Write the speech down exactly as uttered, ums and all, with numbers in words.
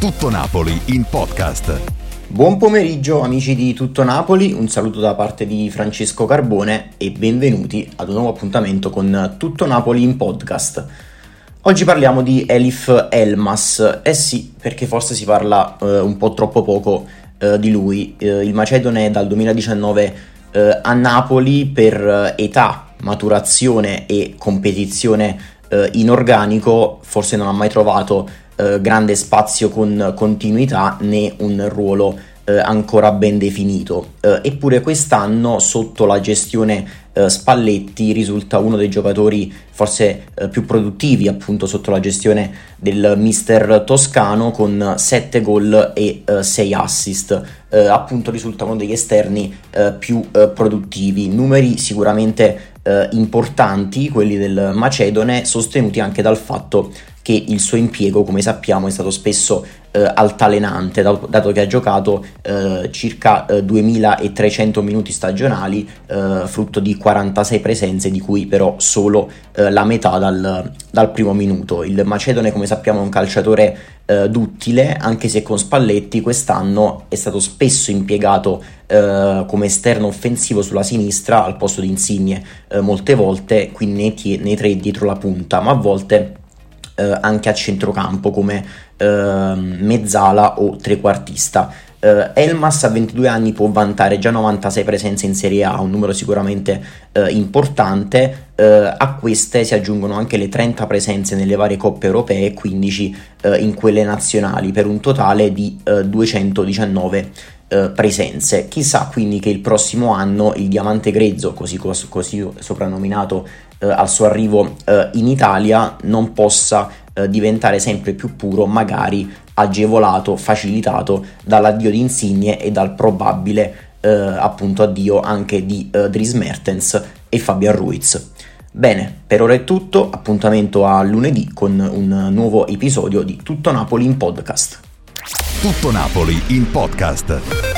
Tutto Napoli in podcast. Buon pomeriggio amici di Tutto Napoli, un saluto da parte di Francesco Carbone e benvenuti ad un nuovo appuntamento con Tutto Napoli in podcast. Oggi parliamo di Elif Elmas, eh sì, perché forse si parla eh, un po' troppo poco eh, di lui. Eh, il macedone è dal duemiladiciannove eh, a Napoli per età, maturazione e competizione eh, in organico, forse non ha mai trovato eh, grande spazio con continuità né un ruolo eh, ancora ben definito, eh, eppure quest'anno sotto la gestione eh, Spalletti risulta uno dei giocatori forse eh, più produttivi appunto sotto la gestione del mister toscano, con sette gol e eh, sei assist. Eh, appunto risulta uno degli esterni eh, più eh, produttivi, numeri sicuramente eh, importanti quelli del macedone, sostenuti anche dal fatto che il suo impiego, come sappiamo, è stato spesso eh, altalenante, dato che ha giocato eh, circa eh, duemilatrecento minuti stagionali, eh, frutto di quarantasei presenze, di cui però solo eh, la metà dal, dal primo minuto. Il macedone, come sappiamo, è un calciatore eh, duttile, anche se con Spalletti quest'anno è stato spesso impiegato eh, come esterno offensivo sulla sinistra al posto di Insigne, eh, molte volte, quindi nei, tie- nei tre dietro la punta, ma a volte Eh, anche a centrocampo come eh, mezzala o trequartista. Eh, Elmas a ventidue anni può vantare già novantasei presenze in Serie A, un numero sicuramente eh, importante. Eh, a queste si aggiungono anche le trenta presenze nelle varie coppe europee e quindici eh, in quelle nazionali, per un totale di eh, duecentodiciannove eh, presenze. Chissà quindi che il prossimo anno il diamante grezzo, così, così soprannominato eh, al suo arrivo eh, in Italia, non possa eh, diventare sempre più puro, magari agevolato, facilitato dall'addio di Insigne e dal probabile eh, appunto addio anche di eh, Dries Mertens e Fabian Ruiz. Bene, per ora è tutto, appuntamento a lunedì con un nuovo episodio di Tutto Napoli in podcast. Tutto Napoli in podcast.